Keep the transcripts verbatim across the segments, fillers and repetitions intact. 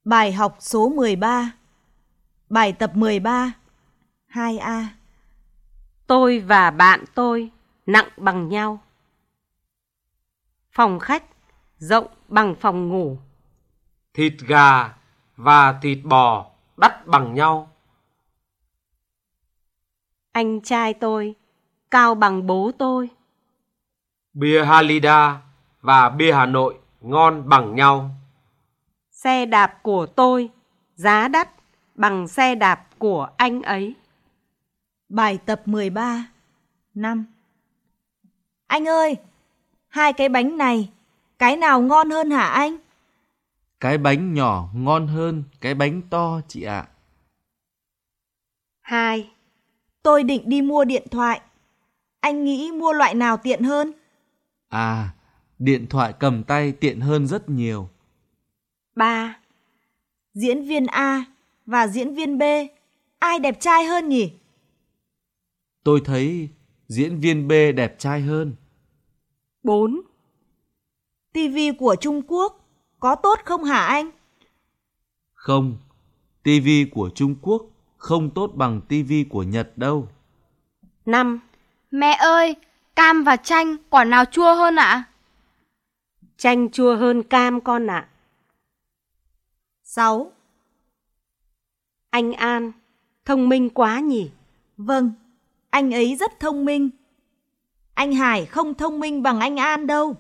Bài học số mười ba. Bài tập mười ba. hai A. Tôi và bạn tôi nặng bằng nhau. Phòng khách rộng bằng phòng ngủ. Thịt gà và thịt bò đắt bằng nhau. Anh trai tôi cao bằng bố tôi. Bia Halida và bia Hà Nội ngon bằng nhau. Xe đạp của tôi giá đắt bằng xe đạp của anh ấy. Bài tập mười ba. năm. Anh ơi, hai cái bánh này, cái nào ngon hơn hả anh? Cái bánh nhỏ ngon hơn cái bánh to chị ạ. hai. Tôi định đi mua điện thoại. Anh nghĩ mua loại nào tiện hơn? À, điện thoại cầm tay tiện hơn rất nhiều. ba. Diễn viên A và diễn viên B, ai đẹp trai hơn nhỉ? Tôi thấy diễn viên B đẹp trai hơn. bốn. Tivi của Trung Quốc có tốt không hả anh? Không, tivi của Trung Quốc không tốt bằng tivi của Nhật đâu. năm. Mẹ ơi, cam và chanh quả nào chua hơn ạ? Chanh chua hơn cam con ạ. sáu. Anh An thông minh quá nhỉ? Vâng, anh ấy rất thông minh. Anh Hải không thông minh bằng anh An đâu.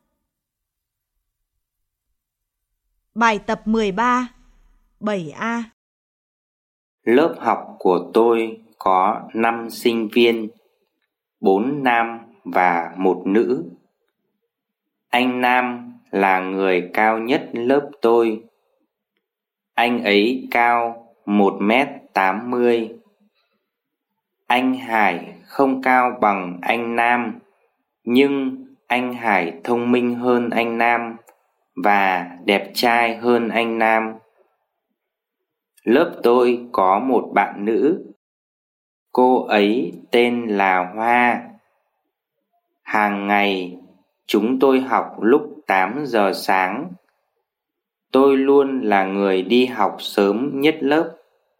Bài tập mười ba. bảy A. Lớp học của tôi có năm sinh viên, bốn nam và một nữ. Anh Nam là người cao nhất lớp tôi. Anh ấy cao một mét tám mươi. Anh Hải không cao bằng anh Nam, nhưng anh Hải thông minh hơn anh Nam và đẹp trai hơn anh Nam. Lớp tôi có một bạn nữ. Cô ấy tên là Hoa. Hàng ngày chúng tôi học lúc tám giờ sáng. Tôi luôn là người đi học sớm nhất lớp.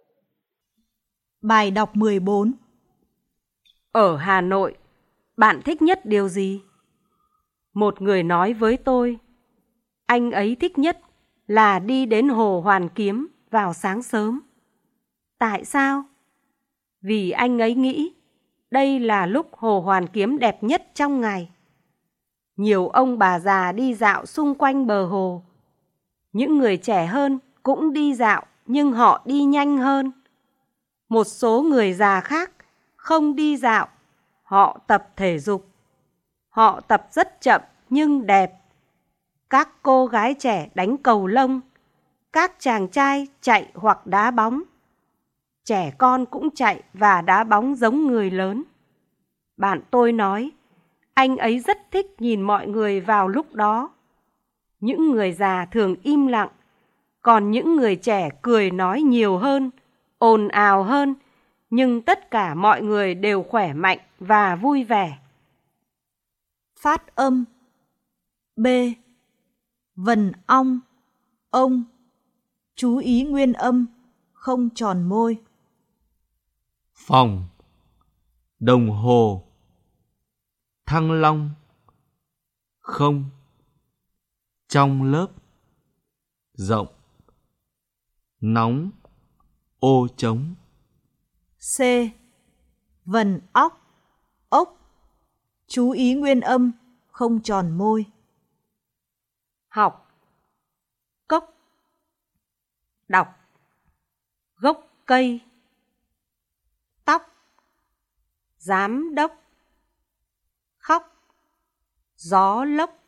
Bài đọc mười bốn. Ở Hà Nội, bạn thích nhất điều gì? Một người nói với tôi, anh ấy thích nhất là đi đến Hồ Hoàn Kiếm vào sáng sớm. Tại sao? Vì anh ấy nghĩ đây là lúc Hồ Hoàn Kiếm đẹp nhất trong ngày. Nhiều ông bà già đi dạo xung quanh bờ hồ. Những người trẻ hơn cũng đi dạo nhưng họ đi nhanh hơn. Một số người già khác không đi dạo, họ tập thể dục. Họ tập rất chậm nhưng đẹp. Các cô gái trẻ đánh cầu lông, các chàng trai chạy hoặc đá bóng. Trẻ con cũng chạy và đá bóng giống người lớn. Bạn tôi nói, anh ấy rất thích nhìn mọi người vào lúc đó. Những người già thường im lặng, còn những người trẻ cười nói nhiều hơn, ồn ào hơn, nhưng tất cả mọi người đều khỏe mạnh và vui vẻ. Phát âm. B. Vần ong, ông. Chú ý nguyên âm, không tròn môi. Phòng, đồng hồ, thăng long, không, trong lớp, rộng, nóng, ô trống. C. Vần óc, ốc. Chú ý nguyên âm, không tròn môi. Học, cốc, đọc, gốc cây, tóc, giám đốc, khóc, gió lốc.